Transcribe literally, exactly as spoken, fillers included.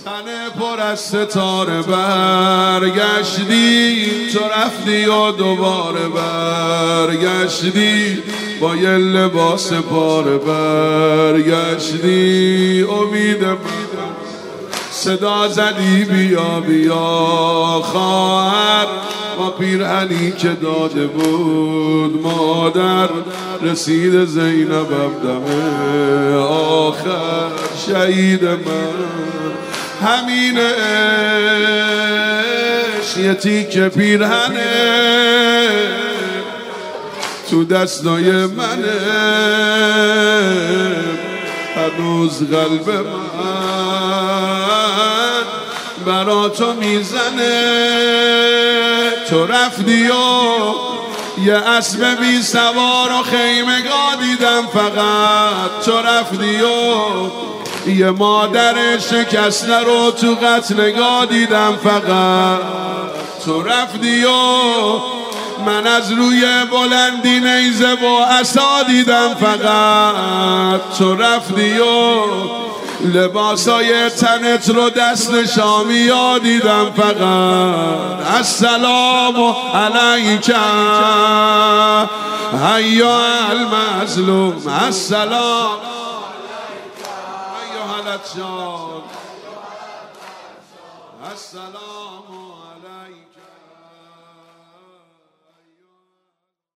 تن پر از ستاره برگشتی، تو رفتی و دوباره برگشتی، با یه لباس پاره برگشتی. امید صدا زدی بیا بیا خواهر، با پیرهنی که داده بود مادر، رسید زینبم دم آخر شهید من. همین عشق یه تیکه پیرهنه تو دستای منه، هنوز قلب من برا تو میزنه. تو رفتی و یه اسب بی سوار و خیمگاه دیدم فقط. تو رفتی و یه مادر شکسته رو تو قتلگاه دیدم فقط. تو رفتی و من از روی بلندی نیزه و عصا دیدم فقط. تو رفتی و لباسای تنت رو دست شامی ها دیدم فقط. السلام علیک هیا المظلوم، السلام هیا الجان، السلام علیک.